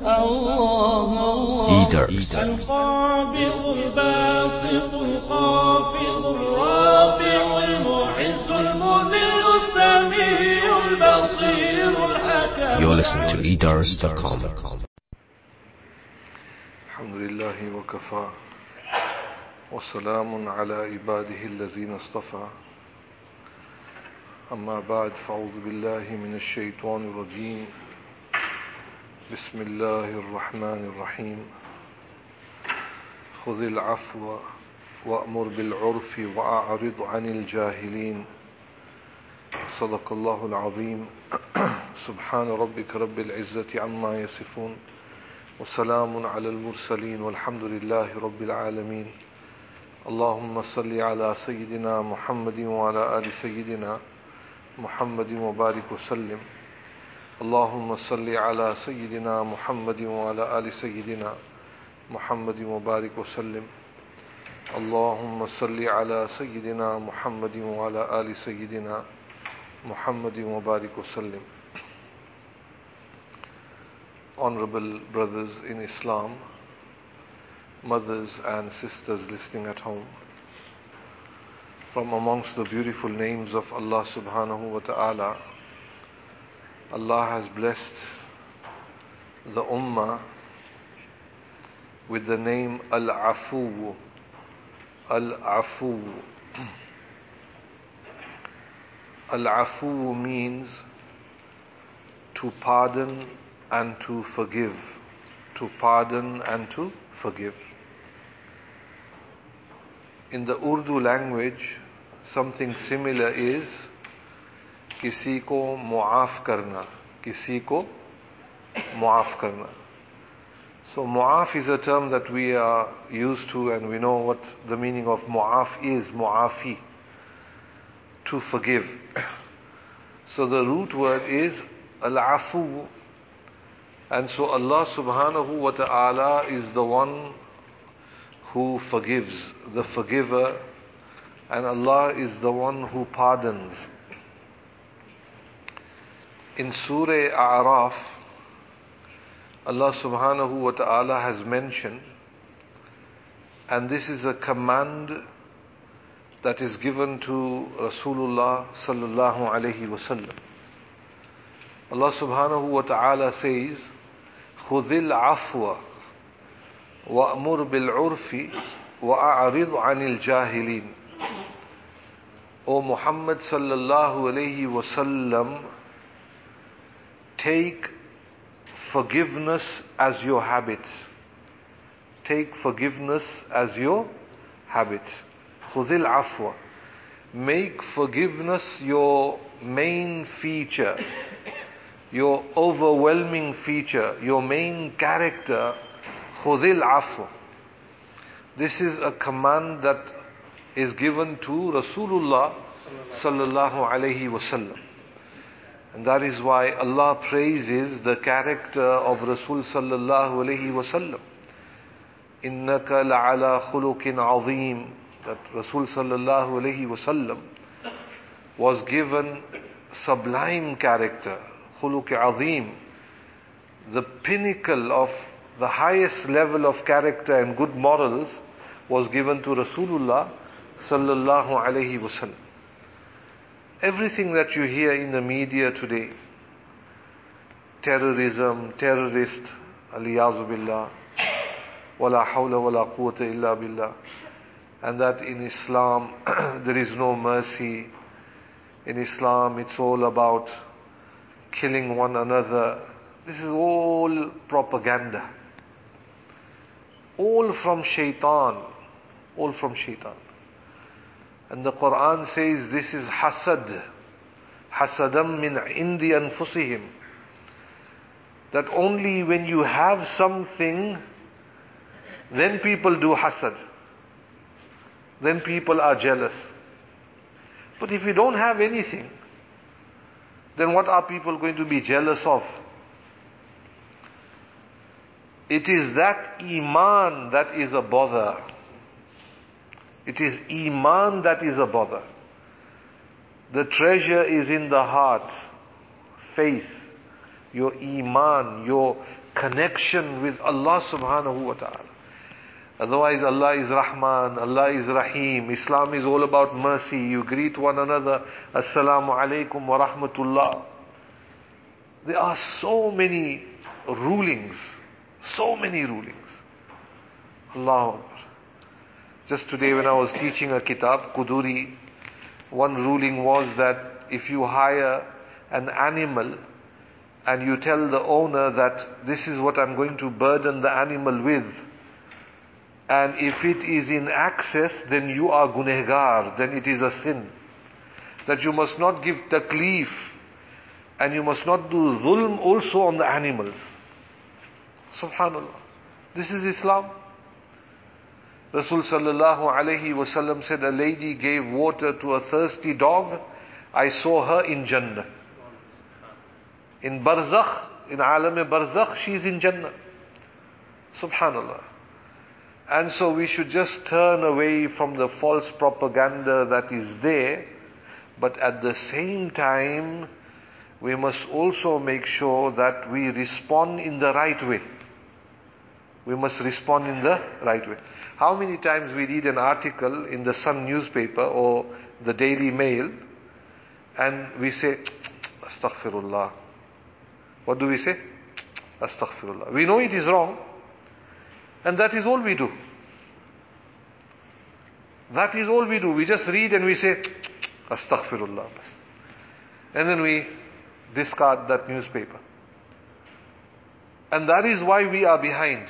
Eaters. القابض الباسط الخافض الرافع المعز المذل السميع البصير الحكم. You're listening to eaters.com. الحمد لله وكفى وسلام على عباده الذين اصطفى أما بعد فأعوذ بالله من الشيطان الرجيم بسم الله الرحمن الرحيم خذ العفو وأمر بالعرف وأعرض عن الجاهلين صدق الله العظيم سبحان ربك رب العزة عما يصفون وسلام على المرسلين والحمد لله رب العالمين اللهم صل على سيدنا محمد وعلى آل سيدنا محمد وبارك وسلم اللهم صل على سيدنا محمد وعلى آل سيدنا محمد وبارك وسلم اللهم صل على سيدنا محمد وعلى آل سيدنا محمد وبارك وسلم. Honorable brothers in Islam, mothers and sisters listening at home, from amongst the beautiful names of Allah subhanahu wa ta'ala, Allah has blessed the Ummah with the name Al-Afu. Al-Afu. Al-Afu means to pardon and to forgive. To pardon and to forgive. In the Urdu language, something similar is किसी को मुआफ करना, किसी को मुआफ करना. So mu'af is a term that we are used to, and we know what the meaning of mu'af is, mu'afi, to forgive. So the root word is al-afu, and so Allah subhanahu wa ta'ala is the one who forgives, the forgiver, and Allah is the one who pardons. In Surah A'raf, Allah subhanahu wa ta'ala has mentioned, and this is a command that is given to Rasulullah sallallahu alayhi wa sallam. Allah subhanahu wa ta'ala says, خُذِ الْعَفْوَ وَأْمُرْ بِالْعُرْفِ وَأَعْرِضْ عَنِ الْجَاهِلِينَ. O Muhammad sallallahu alayhi wa sallam, take forgiveness as your habit. Take forgiveness as your habit. Khudil afwa. Make forgiveness your main feature, your overwhelming feature, your main character. Khudil afwa. This is a command that is given to Rasulullah sallallahu alayhi wasallam. And that is why Allah praises the character of Rasul sallallahu alayhi wasallam. Innaka la'ala khuluqin azim. That Rasul sallallahu alayhi wasallam was given sublime character, khuluq azim, the pinnacle of the highest level of character and good morals was given to Rasulullah sallallahu alayhi wasallam. Everything that you hear in the media today, terrorism, terrorist, aliyazu billah, wala hawla wala quwwata illa billah, and that in Islam there is no mercy. In Islam it's all about killing one another. This is all propaganda. All from shaitan. All from shaitan. And the Quran says this is hasad. Hasadam min indi anfusihim. That only when you have something, then people do hasad. Then people are jealous. But if you don't have anything, then what are people going to be jealous of? It is that iman that is a bother. It is iman that is a bother. The treasure is in the heart, faith, your iman, your connection with Allah subhanahu wa ta'ala. Otherwise, Allah is Rahman, Allah is Rahim. Islam is all about mercy. You greet one another, Assalamu alaikum wa rahmatullah. There are so many rulings. So many rulings. Allahu Akbar. Just today when I was teaching a kitab, Quduri, one ruling was that if you hire an animal and you tell the owner that this is what I'm going to burden the animal with, and if it is in excess, then you are gunehgar, then it is a sin. That you must not give taklif, and you must not do zulm also on the animals. Subhanallah. This is Islam. Rasul sallallahu alayhi wasallam said, a lady gave water to a thirsty dog. I saw her in Jannah. In Barzakh, in Alam-e-Barzakh, she is in Jannah. Subhanallah. And so we should just turn away from the false propaganda that is there. But at the same time, we must also make sure that we respond in the right way. We must respond in the right way. How many times we read an article in the Sun newspaper or the Daily Mail and we say, Astaghfirullah. What do we say? Astaghfirullah. We know it is wrong, and that is all we do. That is all we do. We just read and we say, Astaghfirullah. And then we discard that newspaper. And that is why we are behind.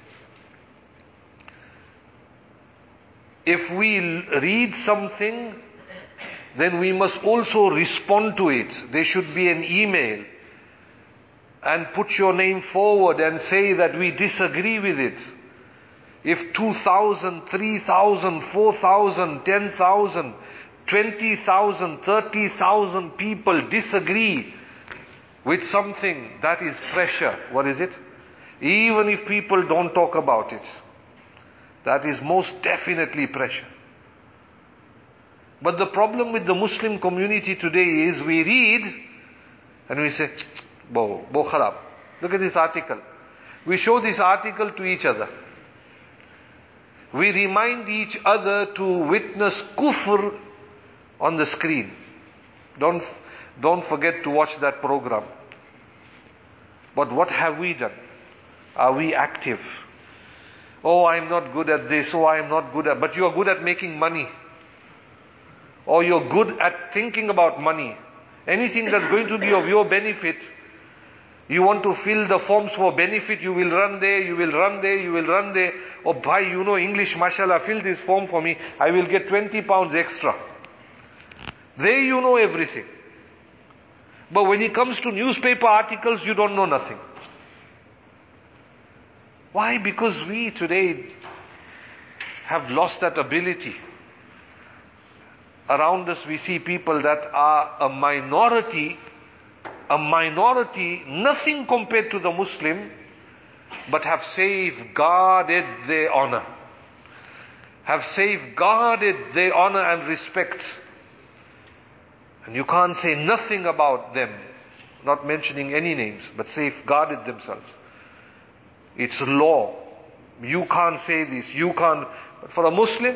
If we read something, then we must also respond to it. There should be an email. And put your name forward and say that we disagree with it. If 2,000, 3,000, 4,000, 10,000, 20,000, 30,000 people disagree with something, that is pressure. What is it? Even if people don't talk about it, that is most definitely pressure. But the problem with the Muslim community today is we read and we say, Bo kharab. Look at this article. We show this article to each other. We remind each other to witness kufr on the screen. Don't forget to watch that program. But what have we done? Are we active? Oh, I'm not good at this. Oh, I'm not good at... But you are good at making money. Or you're good at thinking about money. Anything that's going to be of your benefit. You want to fill the forms for benefit, you will run there, you will run there, you will run there. Oh, bhai, you know English, mashallah, fill this form for me. I will get 20 pounds extra. There you know everything. But when it comes to newspaper articles, you don't know nothing. Why? Because we today have lost that ability. Around us we see people that are a minority, nothing compared to the Muslim, but have safeguarded their honor. Have safeguarded their honor and respect. And you can't say nothing about them, not mentioning any names, but safeguarded themselves. It's law. You can't say this, you can't. But for a Muslim,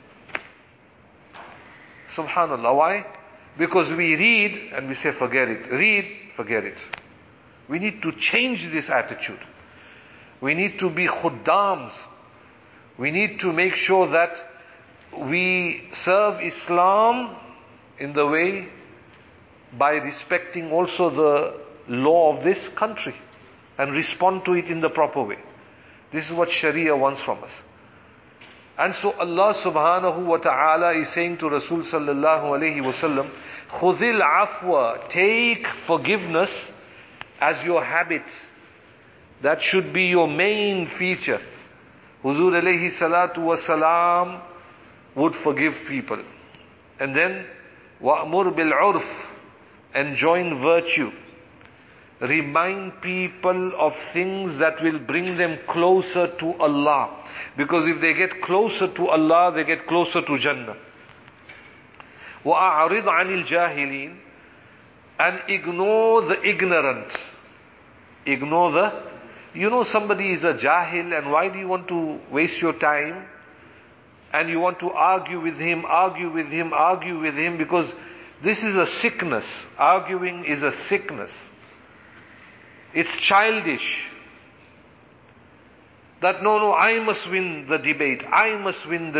subhanallah, why? Because we read and we say forget it. Read, forget it. We need to change this attitude. We need to be khuddams. We need to make sure that we serve Islam in the way by respecting also the law of this country and respond to it in the proper way. This is what Sharia wants from us. And so Allah subhanahu wa ta'ala is saying to Rasul sallallahu alayhi wa sallam, khudhil afwa, take forgiveness as your habit. That should be your main feature. Huzur alayhi salatu wa salam would forgive people. And then, wa'mur bil urf, enjoin virtue. Remind people of things that will bring them closer to Allah. Because if they get closer to Allah, they get closer to Jannah. وَأَعْرِضْ عَنِ الْجَاهِلِينَ, and ignore the ignorant. Ignore the You know somebody is a jahil, and why do you want to waste your time? And you want to argue with him, because this is a sickness. Arguing is a sickness. It's childish. That no, I must win the debate. I must win.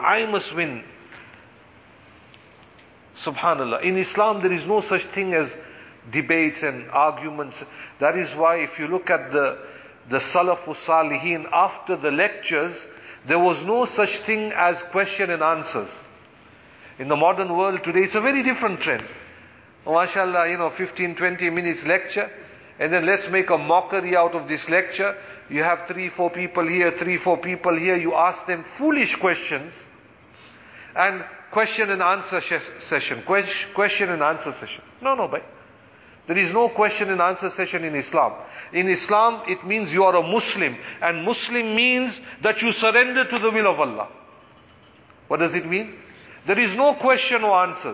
Subhanallah. In Islam there is no such thing as debates and arguments. That is why if you look at the Salafus Salihin, after the lectures, there was no such thing as question and answers. In the modern world today, it's a very different trend. Oh, mashallah, 15, 20 minutes lecture, and then let's make a mockery out of this lecture. You have 3-4 people here, you ask them foolish questions, and question and answer session. No, bhai. There is no question and answer session in Islam. In Islam, it means you are a Muslim. And Muslim means that you surrender to the will of Allah. What does it mean? There is no question or answers.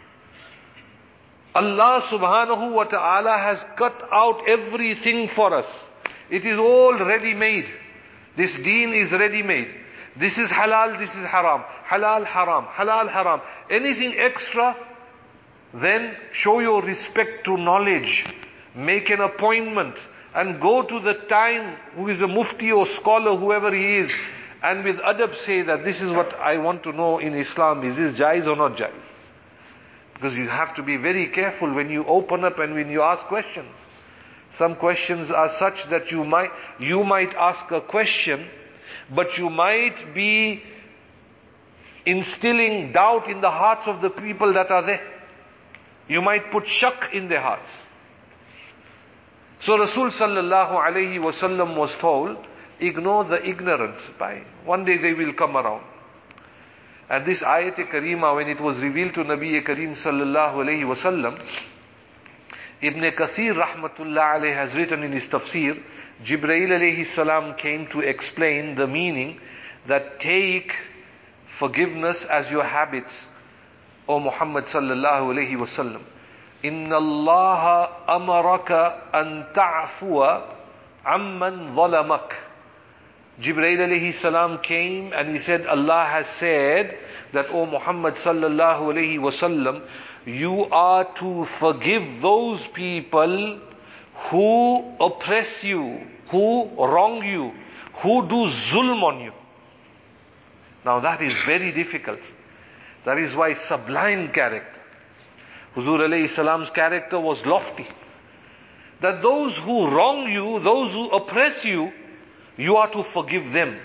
Allah subhanahu wa ta'ala has cut out everything for us. It is all ready-made. This deen is ready-made. This is halal, this is haram. Halal, haram. Anything extra, then show your respect to knowledge. Make an appointment and go to the time who is a mufti or scholar, whoever he is, and with adab say that this is what I want to know in Islam. Is this jaiz or not jaiz? Because you have to be very careful when you open up and when you ask questions. Some questions are such that you might ask a question, but you might be instilling doubt in the hearts of the people that are there. You might put shak in their hearts. So Rasul sallallahu alayhi wasallam was told, ignore the ignorant. One day they will come around. And this ayat-e-karima, when it was revealed to Nabi Kareem sallallahu alayhi wasallam, Ibn Kathir rahmatullah alayhi has written in his tafsir, Jibreel alayhi salam came to explain the meaning that take forgiveness as your habit, O Muhammad sallallahu alayhi wasallam. Inna Allah amaraka an ta'fuwa amman zalamak. Jibreel alayhi salam came and he said, Allah has said that, O Muhammad sallallahu alayhi wasallam, you are to forgive those people who oppress you, who wrong you, who do zulm on you. Now that is very difficult. That is why sublime character. Huzur alayhi salam's character was lofty. That those who wrong you, those who oppress you, you are to forgive them.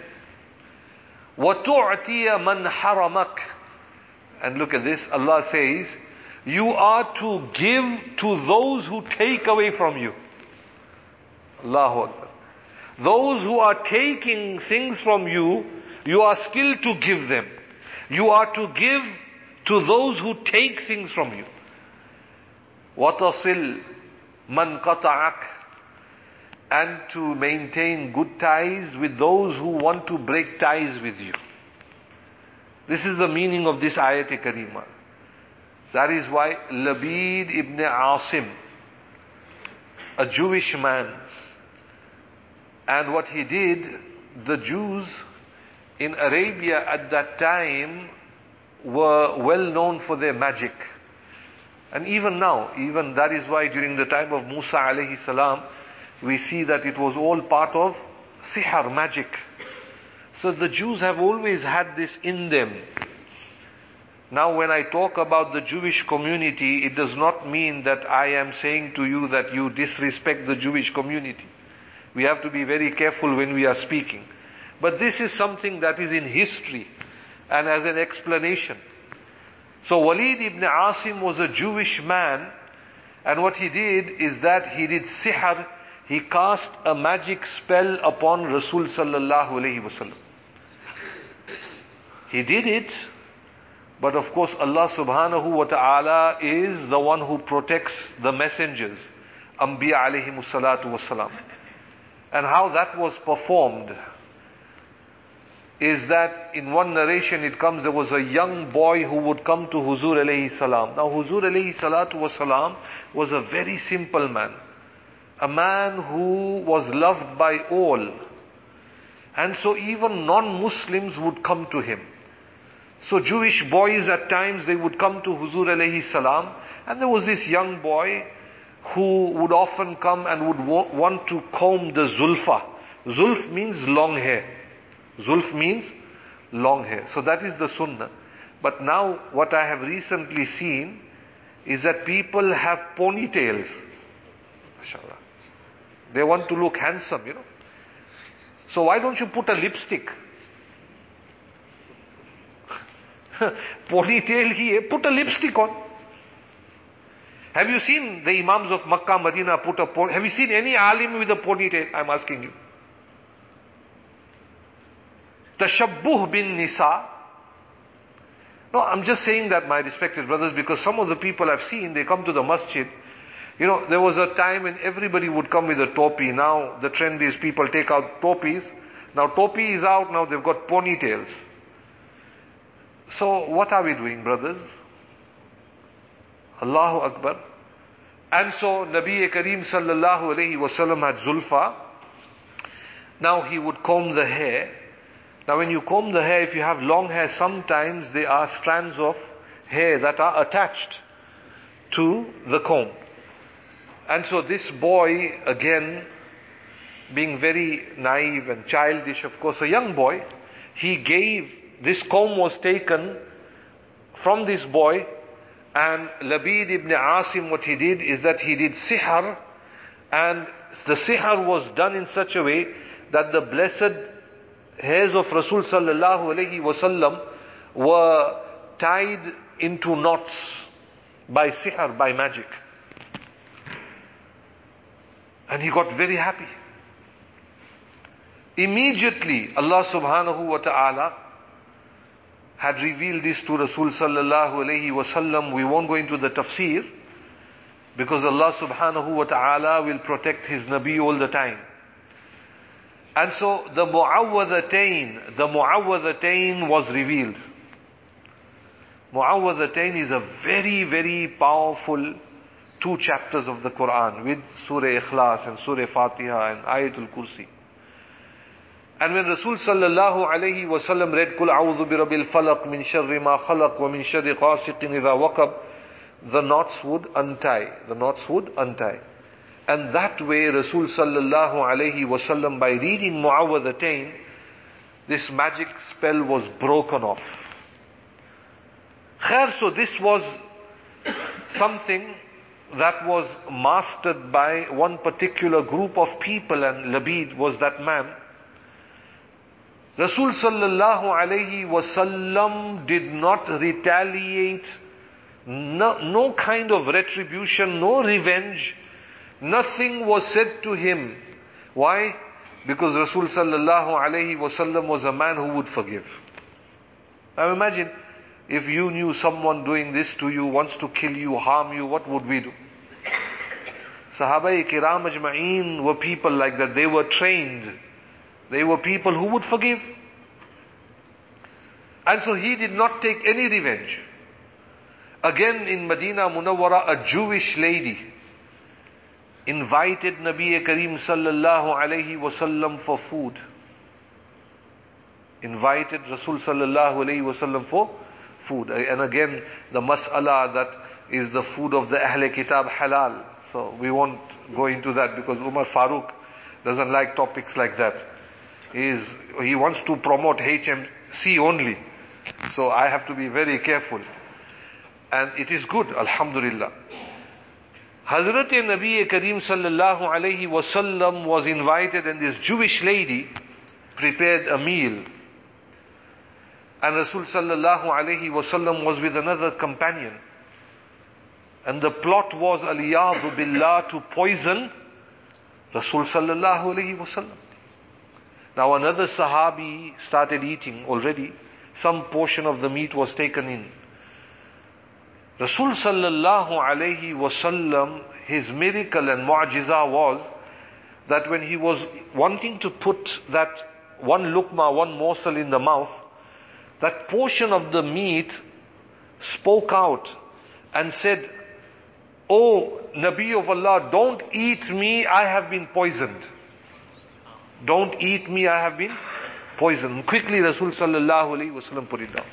وَتُعْتِيَ مَنْ حَرَمَكَ. And look at this, Allah says, you are to give to those who take away from you. Allahu Akbar. Those who are taking things from you, you are still to give them. You are to give to those who take things from you. وَتَصِلْ مَنْ قَطَعَكَ. And to maintain good ties with those who want to break ties with you. This is the meaning of this ayat-e-karima. That is why Labid ibn Asim, a Jewish man, and what he did, the Jews in Arabia at that time were well known for their magic. And even now, even that is why during the time of Musa alayhi salam, we see that it was all part of sihr, magic. So the Jews have always had this in them. Now when I talk about the Jewish community, it does not mean that I am saying to you that you disrespect the Jewish community. We have to be very careful when we are speaking. But this is something that is in history and as an explanation. So Walid ibn Asim was a Jewish man, and what he did is that he did sihr. He cast a magic spell upon Rasul sallallahu alayhi wasallam. He did it, but of course Allah subhanahu wa ta'ala is the one who protects the messengers, Anbiya alayhimus salatu wassalam. And how that was performed is that in one narration it comes, there was a young boy who would come to Huzur alayhi salam. Now Huzur alayhi salatu wassalam was a very simple man. a man who was loved by all. And so even non-Muslims would come to him. So Jewish boys at times, they would come to Huzur alayhi salam, and there was this young boy who would often come and would want to comb the zulfa. Zulf means long hair. Zulf means long hair. So that is the sunnah. But now what I have recently seen is that people have ponytails. MashaAllah. They want to look handsome, So why don't you put a lipstick? Ponytail here, put a lipstick on. Have you seen the Imams of Makkah, Medina put a ponytail? Have you seen any alim with a ponytail? I'm asking you. Tashabbuh bin nisa. No, I'm just saying that, my respected brothers, because some of the people I've seen, they come to the masjid. There was a time when everybody would come with a topi. Now the trend is people take out topis. Now topi is out, now they've got ponytails. So what are we doing, brothers? Allahu Akbar. And so Nabi Kareem sallallahu alayhi wasallam had zulfa. Now he would comb the hair. Now when you comb the hair, if you have long hair, sometimes there are strands of hair that are attached to the comb. And so this boy, again, being very naive and childish, of course, a young boy, this comb was taken from this boy, and Labid ibn Asim, what he did is that he did sihr, and the sihr was done in such a way that the blessed hairs of Rasul sallallahu alayhi wasallam were tied into knots by sihr, by magic. And he got very happy. Immediately, Allah subhanahu wa ta'ala had revealed this to Rasul sallallahu alayhi wasallam. We won't go into the tafsir, because Allah subhanahu wa ta'ala will protect His Nabi all the time. And so the Mu'awwadhatayn was revealed. Mu'awwadhatayn is a very, very powerful 2 chapters of the Quran with Surah Ikhlas and Surah Fatiha and Ayatul Kursi. And when Rasul sallallahu alayhi wasallam read Kul a'udhu bi rabbil falaq min sharri ma khalaq wa min sharri qasiqin idha waqab, the knots would untie. And that way Rasul sallallahu alayhi wasallam, by reading Mu'awwadhatayn, this magic spell was broken off. Khair, so this was something that was mastered by one particular group of people, and Labid was that man. Rasul sallallahu alayhi wasallam did not retaliate, no kind of retribution, no revenge, nothing was said to him. Why? Because Rasul sallallahu alayhi wasallam was a man who would forgive. Now imagine, if you knew someone doing this to you, wants to kill you, harm you, what would we do? Sahaba-i kiram ajma'een were people like that. They were trained. They were people who would forgive. And so he did not take any revenge. Again in Medina Munawwara, a Jewish lady invited Nabi Kareem sallallahu alayhi wasallam for food. Invited Rasul sallallahu alayhi wasallam for food. And again, the mas'ala that is the food of the Ahle Kitab halal. So we won't go into that, because Umar Farooq doesn't like topics like that. He wants to promote HMC only. So I have to be very careful. And it is good, alhamdulillah. Hazrat Nabi Kareem sallallahu alayhi wasallam was invited, and this Jewish lady prepared a meal. And Rasul sallallahu alayhi wasallam was with another companion. And the plot was, aliyadu billah, to poison Rasul sallallahu alayhi wasallam. Now another Sahabi started eating already. Some portion of the meat was taken in. Rasul sallallahu alayhi wasallam, his miracle and mu'jiza was that when he was wanting to put that one lukma, one morsel in the mouth, that portion of the meat spoke out and said, "Oh Nabi of Allah, don't eat me, I have been poisoned. Don't eat me, I have been poisoned." And quickly Rasul sallallahu alaihi wasallam put it down.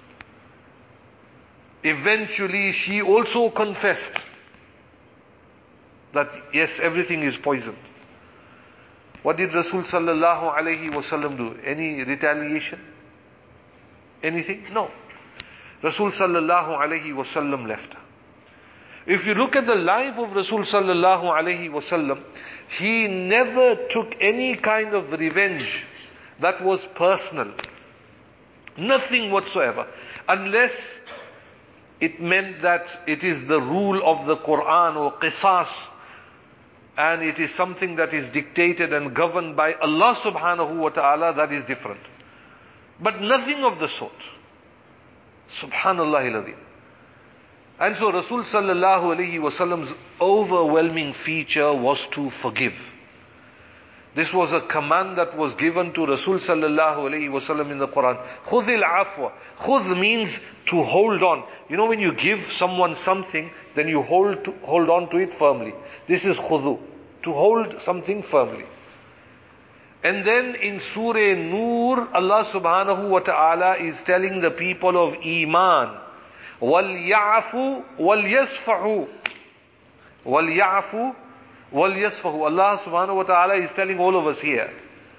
Eventually she also confessed that yes, everything is poisoned. What did Rasul sallallahu alaihi wasallam do? Any retaliation? Anything? No. Rasul sallallahu alaihi wasallam left her. If you look at the life of Rasul sallallahu alaihi wasallam, he never took any kind of revenge that was personal. Nothing whatsoever. Unless it meant that it is the rule of the Quran or qisas, and it is something that is dictated and governed by Allah subhanahu wa ta'ala, that is different. But nothing of the sort. Subhanallah al-Azim. And so Rasul sallallahu alayhi wasallam's overwhelming feature was to forgive. This was a command that was given to Rasul sallallahu alayhi wasallam in the Quran. Khudhil afwa. Khudh means to hold on. You know, when you give someone something, then you hold on to it firmly. This is khudhu. To hold something firmly. And then in Surah Nur, Allah subhanahu wa ta'ala is telling the people of Iman, وَلْيَعْفُوا وَلْيَصْفَحُوا. وَلْيَعْفُوا وَلْيَصْفَحُوا. Allah subhanahu wa ta'ala is telling all of us here,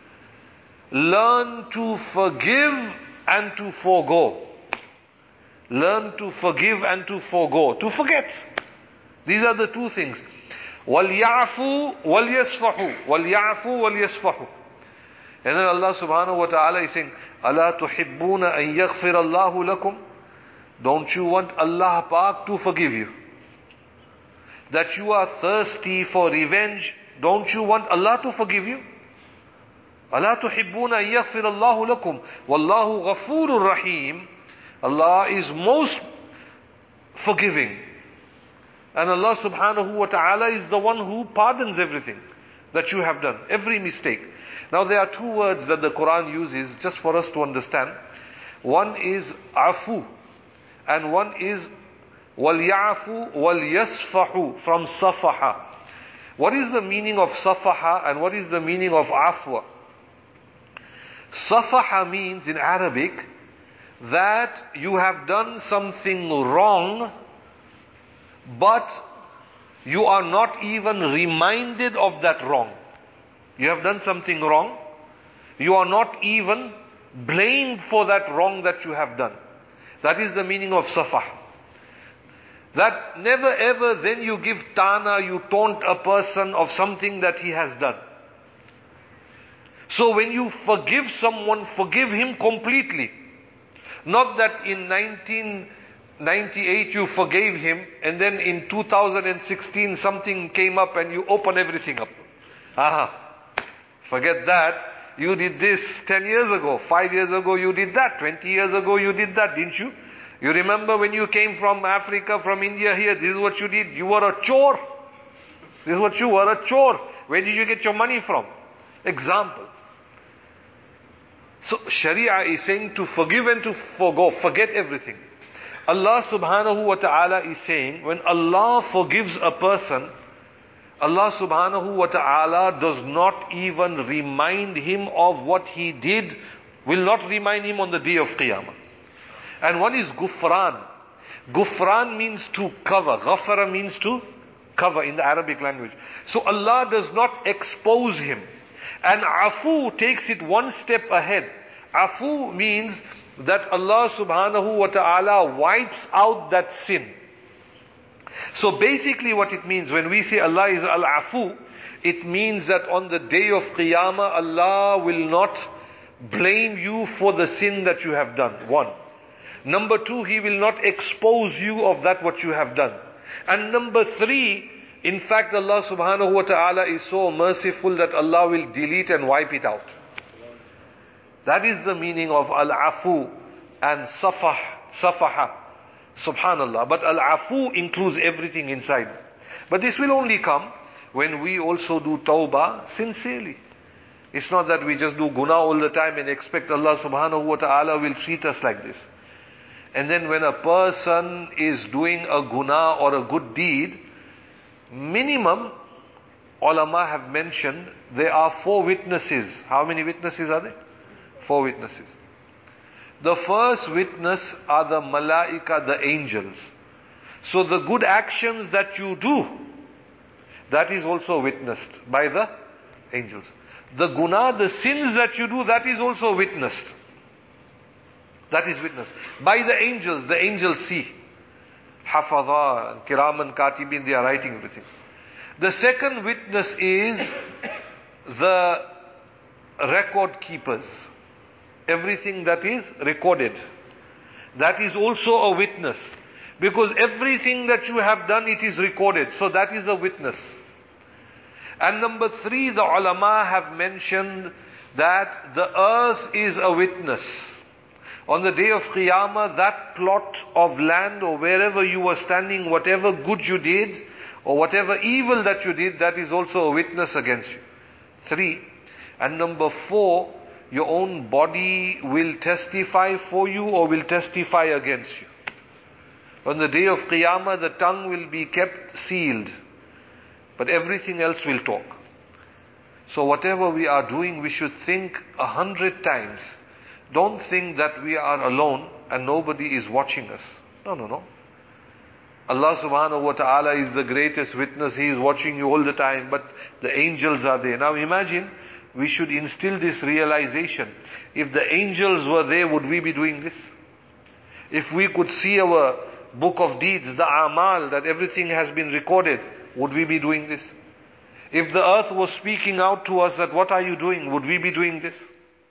learn to forgive and to forego. Learn to forgive and to forego. To forget. These are the two things. وَلْيَعْفُوا وَلْيَصْفَحُوا. وَلْيَعْفُوا وَلْيَصْفَحُوا. And then Allah subhanahu wa ta'ala is saying, أَلَا تُحِبُّونَ أَن يَغْفِرَ اللَّهُ لَكُمْ. Don't you want Allah Pak to forgive you? That you are thirsty for revenge, don't you want Allah to forgive you? أَلَا تُحِبُّونَ أَن يَغْفِرَ اللَّهُ لَكُمْ وَاللَّهُ غَفُورٌ رَحِيمٌ. Allah is most forgiving. And Allah subhanahu wa ta'ala is the one who pardons everything that you have done, every mistake. Now there are two words that the Quran uses just for us to understand. One is afu, and one is وَلْيَعْفُوا وَلْيَصْفَحُوا, from safaha. What is the meaning of safaha and what is the meaning of afwa? Safaha means in Arabic that you have done something wrong, but you are not even reminded of that wrong. You have done something wrong. You are not even blamed for that wrong that you have done. That is the meaning of safah. That never ever then you give tana, you taunt a person of something that he has done. So when you forgive someone, forgive him completely. Not that in 1998 you forgave him and then in 2016 something came up and you open everything up. Forget that. You did this 10 years ago, 5 years ago you did that, 20 years ago you did that, didn't you? You remember when you came from Africa, from India here, this is what you did. You were a chore. This is what you were, a chore. Where did you get your money from? Example. So Sharia is saying to forgive and to forgo, forget everything. Allah subhanahu wa ta'ala is saying, when Allah forgives a person, Allah subhanahu wa ta'ala does not even remind him of what he did, will not remind him on the day of Qiyamah. And one is Gufran. Gufran means to cover. Ghafara means to cover in the Arabic language. So Allah does not expose him. And Afu takes it one step ahead. Afu means that Allah subhanahu wa ta'ala wipes out that sin. So basically what it means, when we say Allah is Al-Afu, it means that on the day of Qiyamah, Allah will not blame you for the sin that you have done. One. Number two, He will not expose you of that what you have done. And number three, in fact Allah subhanahu wa ta'ala is so merciful that Allah will delete and wipe it out. That is the meaning of Al-Afu and Safaha. Subhanallah. But Al-Afu includes everything inside. But this will only come when we also do tawbah sincerely. It's not that we just do guna all the time and expect Allah subhanahu wa ta'ala will treat us like this. And then when a person is doing a guna or a good deed, Minimum, ulama have mentioned, there are 4 witnesses. How many witnesses are there? 4 witnesses. The first witness are the malaika, the angels. So the good actions that you do, that is also witnessed by the angels. The guna, the sins that you do, that is also witnessed. That is witnessed by the angels. The angels see. Hafadha, kiraman katibin, they are writing everything. The second witness is the record keepers. Everything that is recorded, that is also a witness. Because everything that you have done, it is recorded. So that is a witness. And number 3, the ulama have mentioned that the earth is a witness. On the day of Qiyamah, that plot of land or wherever you were standing, whatever good you did or whatever evil that you did, that is also a witness against you. 3. And number 4, your own body will testify for you or will testify against you. On the day of Qiyamah, the tongue will be kept sealed, but everything else will talk. So whatever we are doing, we should think 100 times. Don't think that we are alone and nobody is watching us. No. Allah subhanahu wa ta'ala is the greatest witness. He is watching you all the time, but the angels are there. Now imagine, we should instill this realization. If the angels were there, would we be doing this? If we could see our book of deeds, the amal, that everything has been recorded, would we be doing this? If the earth was speaking out to us that what are you doing, would we be doing this?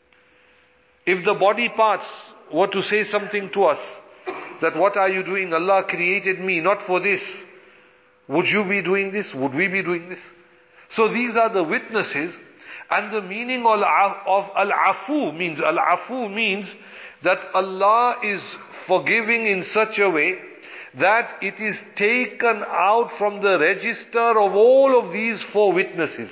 If the body parts were to say something to us, that what are you doing? Allah created me not for this. Would you be doing this? Would we be doing this? So these are the witnesses. And the meaning of al-afu means that Allah is forgiving in such a way that it is taken out from the register of all of these 4 witnesses.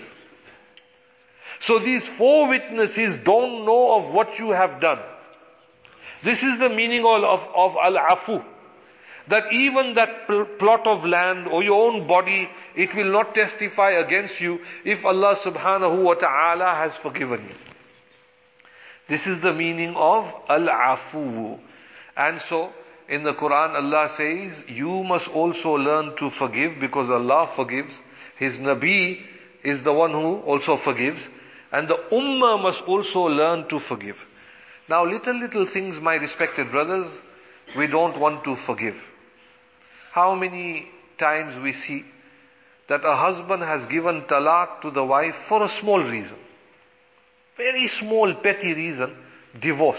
So these 4 witnesses don't know of what you have done. This is the meaning of al-afu. That even that plot of land or your own body, it will not testify against you if Allah subhanahu wa ta'ala has forgiven you. This is the meaning of al-afu. And so, in the Quran Allah says, you must also learn to forgive because Allah forgives. His Nabi is the one who also forgives. And the Ummah must also learn to forgive. Now little things, my respected brothers, we don't want to forgive. How many times we see that a husband has given talaq to the wife for a small reason. Very small, petty reason, divorce.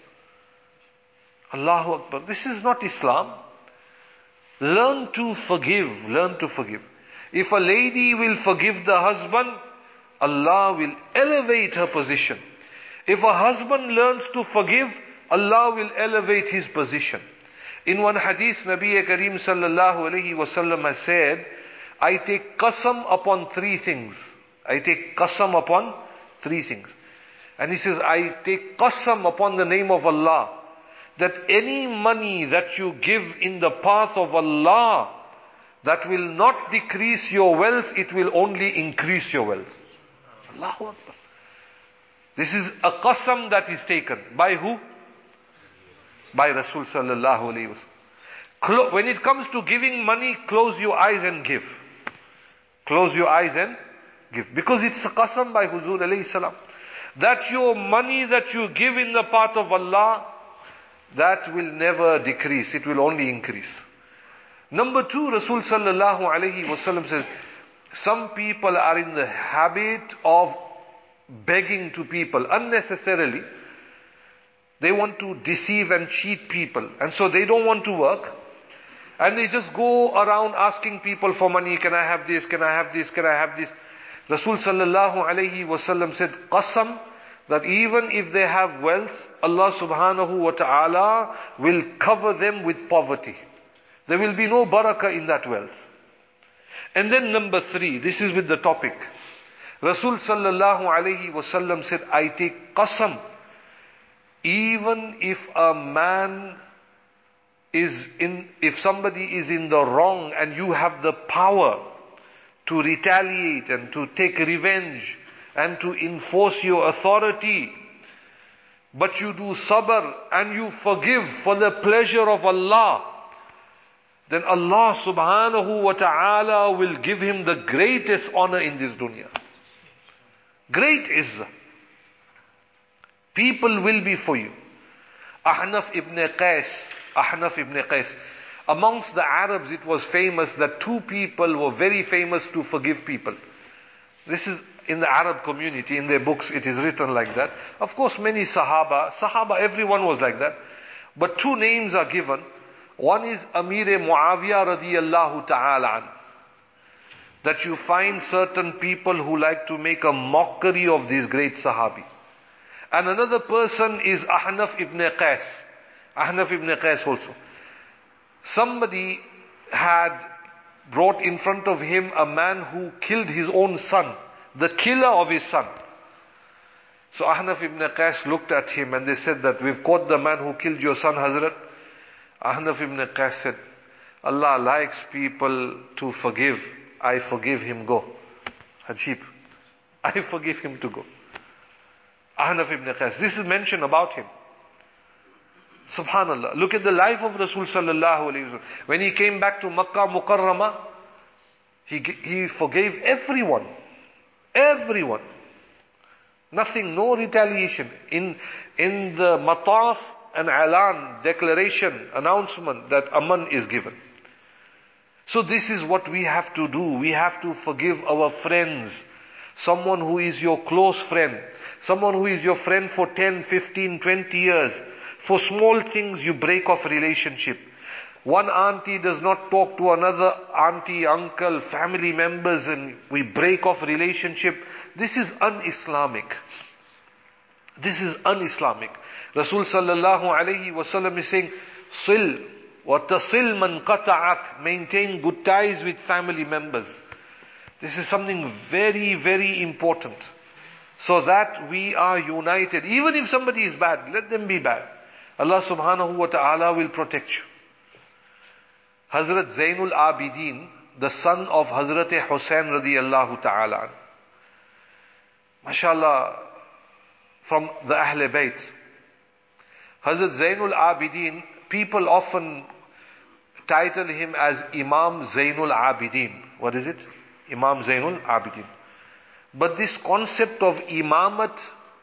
Allahu Akbar. This is not Islam. Learn to forgive. Learn to forgive. If a lady will forgive the husband, Allah will elevate her position. If a husband learns to forgive, Allah will elevate his position. In one hadith, Nabi Kareem sallallahu alayhi wasallam has said, I take qasam upon 3 things. I take qasam upon 3 things. And he says, I take qasam upon the name of Allah, that any money that you give in the path of Allah, that will not decrease your wealth, it will only increase your wealth. Allahu Akbar. This is a qasam that is taken. By who? By Rasul sallallahu alayhi wa sallam. When it comes to giving money, close your eyes and give. Close your eyes and give. Because it's a qasam by Huzur alayhi salam. That your money that you give in the path of Allah, that will never decrease. It will only increase. Number 2, Rasul sallallahu alayhi wa sallam says, some people are in the habit of begging to people unnecessarily. They want to deceive and cheat people. And so they don't want to work. And they just go around asking people for money. Can I have this? Can I have this? Can I have this? Rasul sallallahu alayhi wa sallam said, qasam, that even if they have wealth, Allah subhanahu wa ta'ala will cover them with poverty. There will be no barakah in that wealth. And then number 3, this is with the topic. Rasul sallallahu alayhi wa sallam said, I take qasam, even if a man if somebody is in the wrong and you have the power to retaliate and to take revenge and to enforce your authority, but you do sabr and you forgive for the pleasure of Allah, then Allah subhanahu wa ta'ala will give him the greatest honor in this dunya. Great izzah. People will be for you. Ahnaf ibn Qais. Amongst the Arabs it was famous that two people were very famous to forgive people. This is in the Arab community, in their books it is written like that. Of course many Sahaba, everyone was like that. But two names are given. One is Amir Muawiyah radiyallahu ta'ala an. That you find certain people who like to make a mockery of this great Sahabi. And another person is Ahnaf ibn Qais. Ahnaf ibn Qais also. Somebody had brought in front of him a man who killed his own son, the killer of his son. So Ahnaf ibn Qais looked at him and they said that we've caught the man who killed your son, Hazrat. Ahnaf ibn Qais said, Allah likes people to forgive. I forgive him, go. Ajib. I forgive him to go. Ahnaf ibn Qais. This is mentioned about him. Subhanallah. Look at the life of Rasul sallallahu alayhi wa sallam. When he came back to Makkah Mukarramah, he forgave everyone. Everyone. Nothing, no retaliation. In the mataf and alan, declaration, announcement that aman is given. So this is what we have to do. We have to forgive our friends. Someone who is your close friend. Someone who is your friend for 10, 15, 20 years. For small things you break off relationship. One auntie does not talk to another auntie, uncle, family members, and we break off relationship. This is un-Islamic. This is un-Islamic. Rasul sallallahu alayhi wasallam is saying, Sil wa tasil man qata'ak. Maintain good ties with family members. This is something very, very important. So that we are united. Even if somebody is bad, let them be bad. Allah subhanahu wa ta'ala will protect you. Hazrat Zainul Abidin, the son of Hazrat Hussain radiyallahu ta'ala. MashaAllah, from the Ahl Bayt. Hazrat Zainul Abidin, people often title him as Imam Zainul Abidin. What is it? Imam Zainul Abidin. But this concept of imamat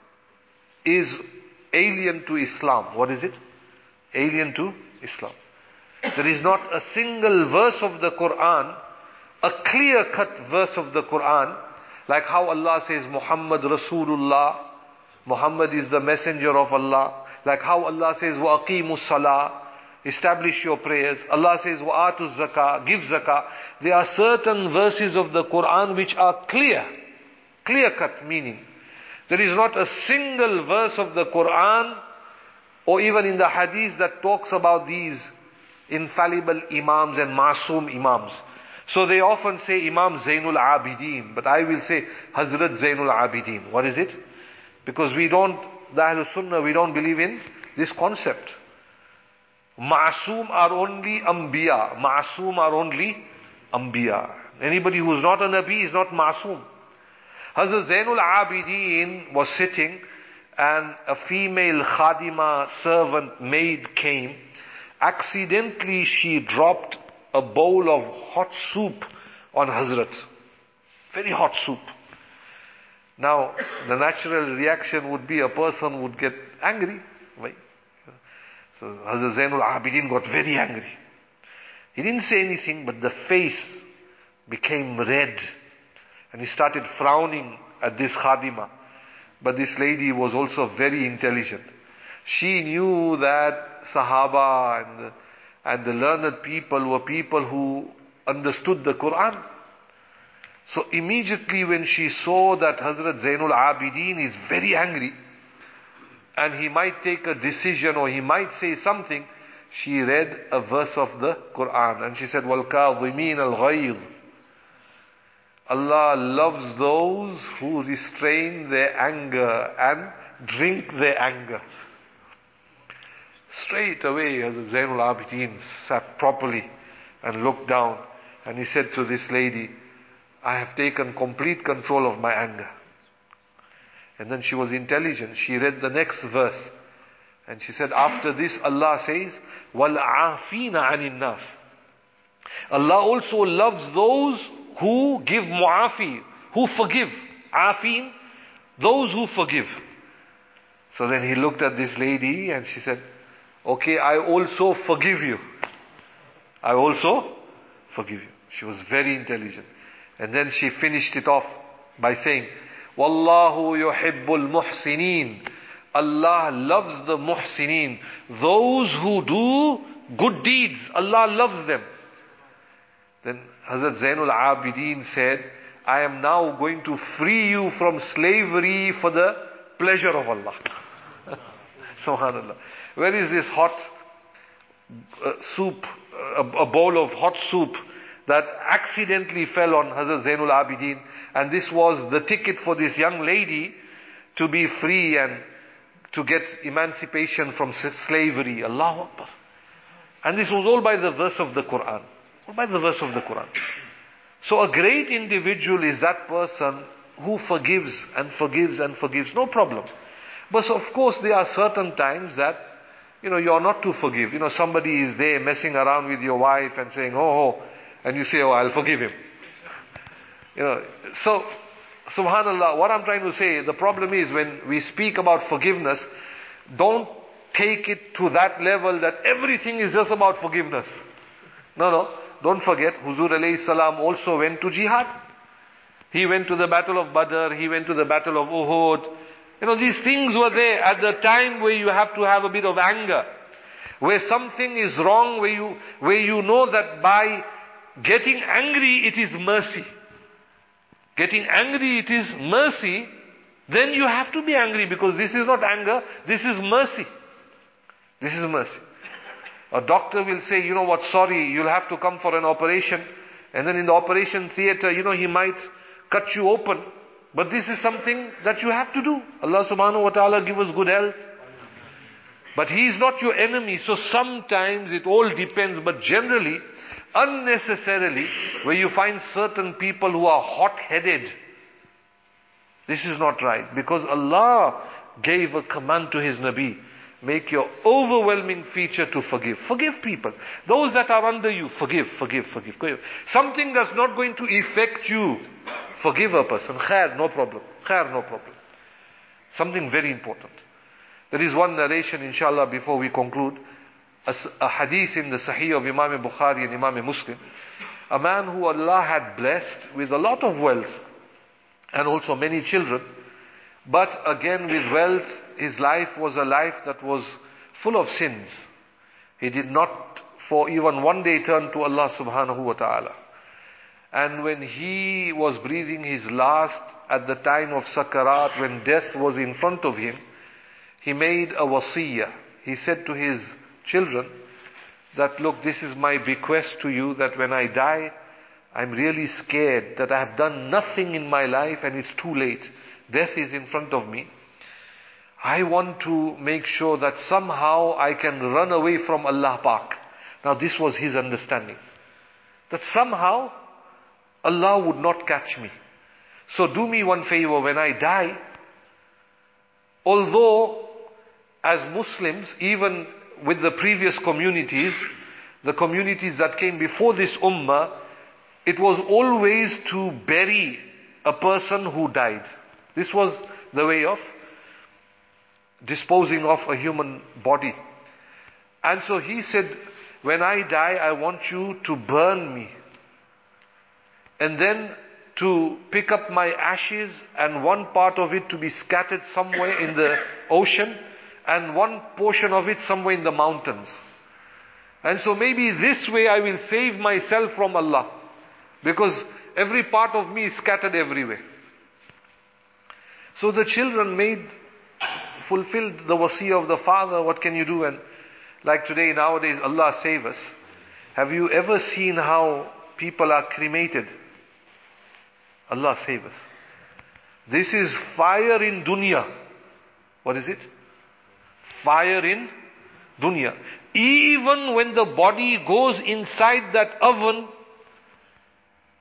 is alien to Islam. What is it? Alien to Islam. There is not a single verse of the Quran, a clear-cut verse of the Quran, like how Allah says Muhammad Rasulullah, Muhammad is the messenger of Allah, like how Allah says وَأَقِيمُوا الصَّلَاةِ, establish your prayers. Allah says وَآتُوا الزَّكَاةِ, give zakah. There are certain verses of the Quran which are clear-cut meaning. There is not a single verse of the Quran or even in the hadith that talks about these infallible imams and masoom imams. So they often say Imam Zainul Abidin, but I will say Hazrat Zainul Abidin. What is it? Because the Ahlul Sunnah, we don't believe in this concept. Masoom are only Anbiya. Masoom are only Anbiya. Anybody who is not a Nabi is not Masoom. Hazrat Zainul Abidin was sitting and a female khadima, servant, maid came. Accidentally she dropped a bowl of hot soup on Hazrat. Very hot soup. Now, the natural reaction would be a person would get angry. Right? So Hazrat Zainul Abidin got very angry. He didn't say anything, but the face became red. And he started frowning at this khadima. But this lady was also very intelligent. She knew that Sahaba and the learned people were people who understood the Quran. So immediately when she saw that Hazrat Zainul Abidin is very angry, and he might take a decision or he might say something, she read a verse of the Quran. And she said, وَالْكَاظِمِينَ الْغَيْظِ, Allah loves those who restrain their anger and drink their anger. Straight away, Hazrat Zainul Abidin sat properly and looked down, and he said to this lady, I have taken complete control of my anger. And then she was intelligent. She read the next verse. And she said, after this Allah says, وَالْعَافِينَ عَنِ النَّاسِ. Allah also loves those who give mu'afi, who forgive. Afin, those who forgive. So then he looked at this lady and she said, okay, I also forgive you. I also forgive you. She was very intelligent. And then she finished it off by saying, Wallahu yuhibbul muhsinin. Allah loves the muhsinin. Those who do good deeds, Allah loves them. Then Hazrat Zainul Abidin said, I am now going to free you from slavery for the pleasure of Allah. Subhanallah. Where is this hot soup, a bowl of hot soup that accidentally fell on Hazrat Zainul Abidin, and this was the ticket for this young lady to be free and to get emancipation from slavery. Allahu Akbar. And this was all by the verse of the Quran. All by the verse of the Quran. So a great individual is that person who forgives and forgives and forgives. No problem. But of course there are certain times that, you are not to forgive. Somebody is there messing around with your wife and saying, oh, and you say, oh, I'll forgive him. So, subhanallah, what I'm trying to say, the problem is when we speak about forgiveness, don't take it to that level that everything is just about forgiveness. No, don't forget, Huzur alayhi salam also went to jihad. He went to the battle of Badr, he went to the battle of Uhud. These things were there at the time where you have to have a bit of anger. Where something is wrong, where you know that by getting angry it is mercy. Getting angry it is mercy, then you have to be angry because this is not anger, this is mercy. This is mercy. A doctor will say, sorry, you'll have to come for an operation. And then in the operation theater, he might cut you open. But this is something that you have to do. Allah subhanahu wa ta'ala give us good health. But He is not your enemy. So sometimes it all depends. But generally, unnecessarily, where you find certain people who are hot-headed, this is not right. Because Allah gave a command to His Nabi. Make your overwhelming feature to forgive. Forgive people. Those that are under you, forgive. Something that's not going to affect you, forgive a person. Khair, no problem. Something very important. There is one narration, inshallah, before we conclude. A hadith in the Sahih of Imam Bukhari and Imam Muslim. A man who Allah had blessed with a lot of wealth and also many children. But again with wealth, his life was a life that was full of sins. He did not for even one day turn to Allah subhanahu wa ta'ala. And when he was breathing his last at the time of Sakarat, when death was in front of him, he made a wasiyah. He said to his children that, look, this is my bequest to you, that when I die, I'm really scared that I have done nothing in my life and it's too late. Death is in front of me. I want to make sure that somehow I can run away from Allah Pak. Now this was his understanding. That somehow Allah would not catch me. So do me one favor, when I die, although as Muslims, even with the previous communities, the communities that came before this ummah, it was always to bury a person who died. This was the way of disposing of a human body. And so he said, when I die, I want you to burn me. And then to pick up my ashes and one part of it to be scattered somewhere in the ocean and one portion of it somewhere in the mountains. And so maybe this way I will save myself from Allah. Because every part of me is scattered everywhere. So the children fulfilled the wasiyah of the father. What can you do? And like today, nowadays, Allah save us. Have you ever seen how people are cremated? Allah save us. This is fire in dunya. What is it? Fire in dunya. Even when the body goes inside that oven,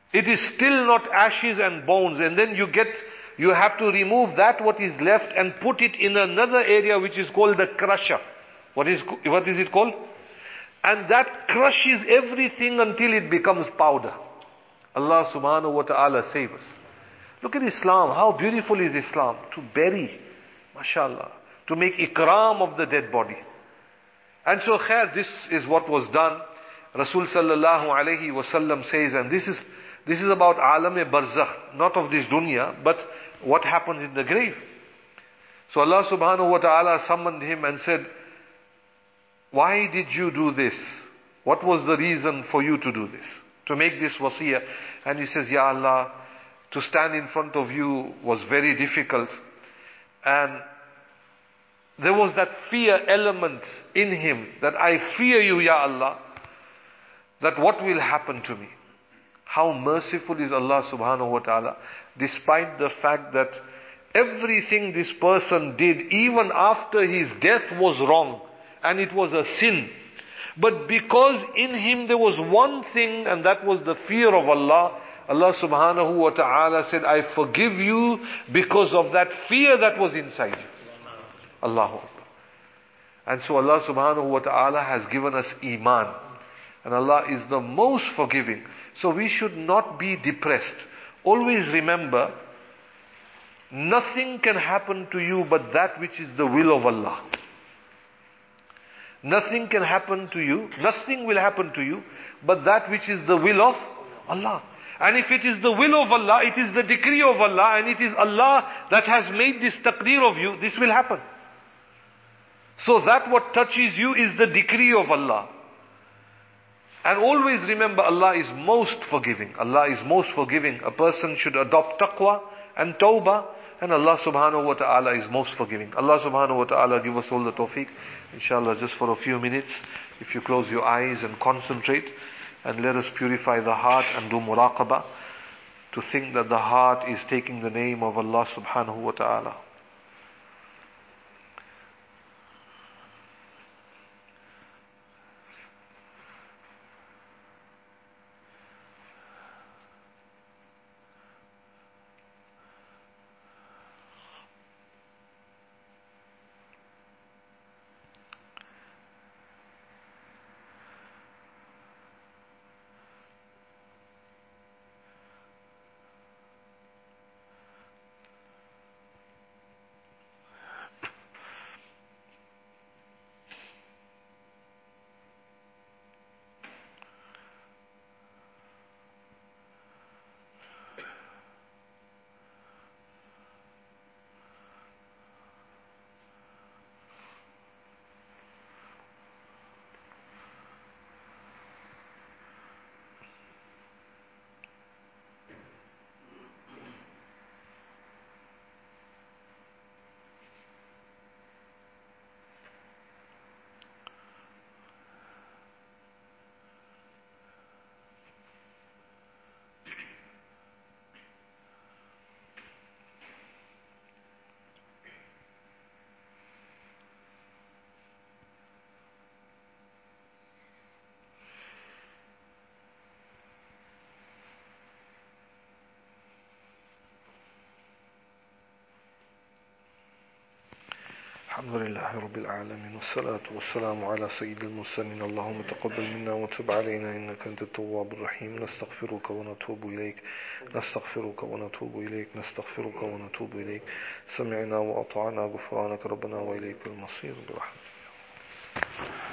It is still not ashes and bones. And then you have to remove that what is left and put it in another area which is called the crusher. What is it called? And that crushes everything until it becomes powder. Allah subhanahu wa ta'ala save us. Look at Islam. How beautiful is Islam? To bury, mashallah, to make ikram of the dead body. And so khair, this is what was done. Rasul sallallahu alayhi wasallam says, and this is about alam-e-barzakh, not of this dunya, but what happens in the grave. So Allah subhanahu wa ta'ala summoned him and said, why did you do this? What was the reason for you to do this? To make this wasiyah? And he says, Ya Allah, to stand in front of you was very difficult. And there was that fear element in him, that I fear you, Ya Allah, that what will happen to me? How merciful is Allah subhanahu wa ta'ala, despite the fact that everything this person did, even after his death, was wrong, and it was a sin. But because in him there was one thing, and that was the fear of Allah, Allah subhanahu wa ta'ala said, I forgive you because of that fear that was inside you. Allahu Akbar. And so Allah subhanahu wa ta'ala has given us iman. And Allah is the most forgiving. So we should not be depressed. Always remember, nothing can happen to you but that which is the will of Allah. Nothing can happen to you, nothing will happen to you but that which is the will of Allah. And if it is the will of Allah, it is the decree of Allah, and it is Allah that has made this taqdeer of you, this will happen. So that what touches you is the decree of Allah. And always remember, Allah is most forgiving. Allah is most forgiving. A person should adopt taqwa and tawbah, and Allah subhanahu wa ta'ala is most forgiving. Allah subhanahu wa ta'ala give us all the tawfiq. Inshallah, just for a few minutes, if you close your eyes and concentrate, and let us purify the heart and do muraqabah, to think that the heart is taking the name of Allah subhanahu wa ta'ala. الحمد لله رب العالمين والصلاة والسلام على سيد المرسلين اللهم تقبل منا وتب علينا إنك أنت التواب الرحيم نستغفرك ونتوب إليك سمعنا وأطعنا غفرانك ربنا وإليك المصير برحمتك.